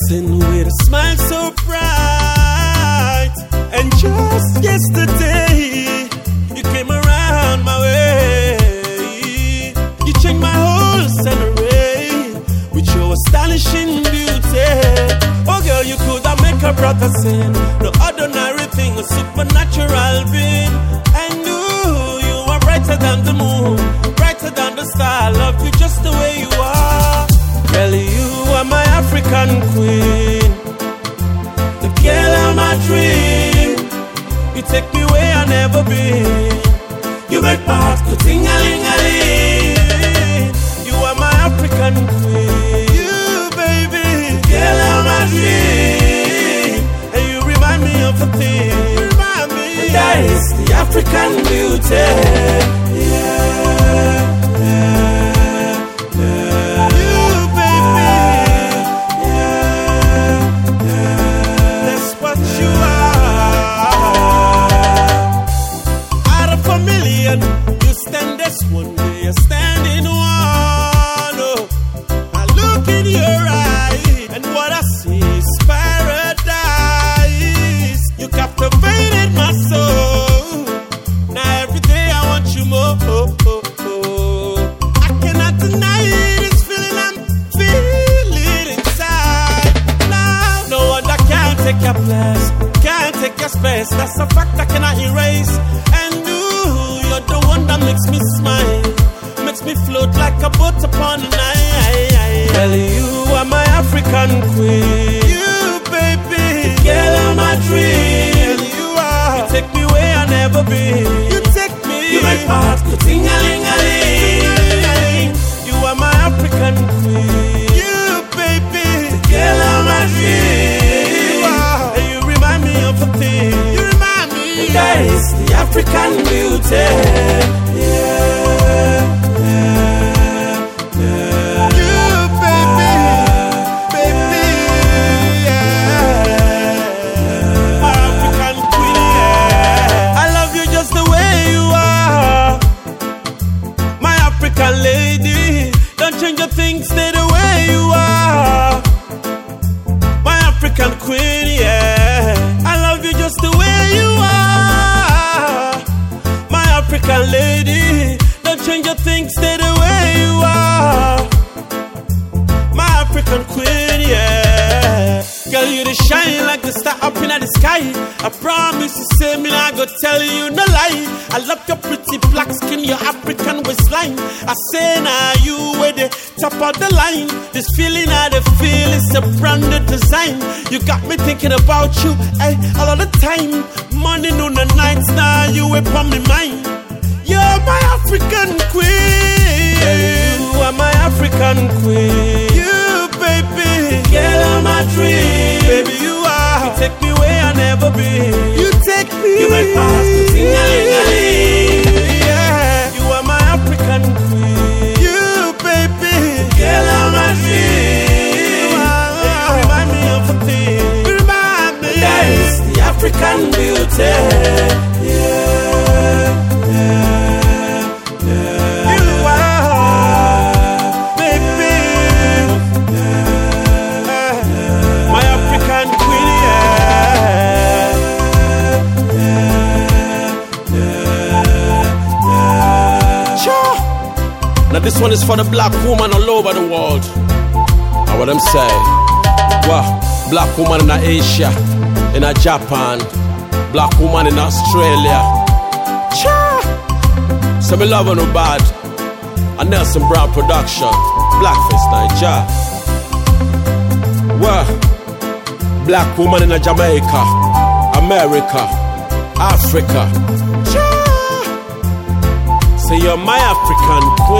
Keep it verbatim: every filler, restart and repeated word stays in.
dancing with a smile so bright. And just yesterday, you came around my way. You changed my whole scenery with your astonishing beauty. Oh girl, you could have make a brother sin. No ordinary thing, a supernatural being. And ooh, you are brighter than the moon, brighter than the star. Love you just the way you are. Girl, you are my African queen, the girl of my dream. You take me where I never been. You make my heart go ting-a-ling-a-ling. You are my African queen, you baby, girl of my dream. And you remind me of a thing, you remind me, and that is the African beauty. Yeah, yeah. You stand as one day, you stand in one. Oh, I look in your eye, and what I see is paradise. You captivated my soul. Now every day I want you more. Oh, oh, oh. I cannot deny this feeling I'm feeling inside. Now no one that can take your place, can't take your space. That's a fact I cannot erase. And you're the one that makes me smile, makes me float like a boat upon the night. Girl, you are my African queen, you baby, girl of my dream. You are, you take me where I never been. You take me, you make my heart go ting-a-ling-a-ling. You are my African queen, you baby, girl of my dream. You are, and you remind me of a thing. You remind me, and that is the African beauty. Yeah, yeah, yeah. You baby, baby, yeah. My African queen, yeah. I love you just the way you are. My African lady, don't change your things, stay the way you are. My African queen, yeah. I love you just the way you are. African lady, don't change your things, stay the way you are. My African queen, yeah. Girl, you the shine like the star up in the sky. I promise you, say me I go tell you no lie. I love your pretty black skin, your African waistline. I say now you with the top of the line. This feeling I the feel is a brand new design. You got me thinking about you, hey, all of the time. Morning, noon, and nights, now you upon my mind. You're my African queen. You are my African queen. You, baby, girl of my dream. Baby, you are. You take me where I never been. You take me. You make my heart go ting-a-ling-a-ling. Yeah. You are my African queen. You, baby, girl of my dream. You are. And you remind me of a thing. You remind me. That is the African beauty. Yeah, yeah. Now this one is for the black woman all over the world. Now what them say? Well, black woman in Asia, in Japan, black woman in Australia. Cha! So me love her no bad. And Nelson Brown production, Blackface Niger. Well, black woman in Jamaica, America, Africa. Cha! Say you're my African queen.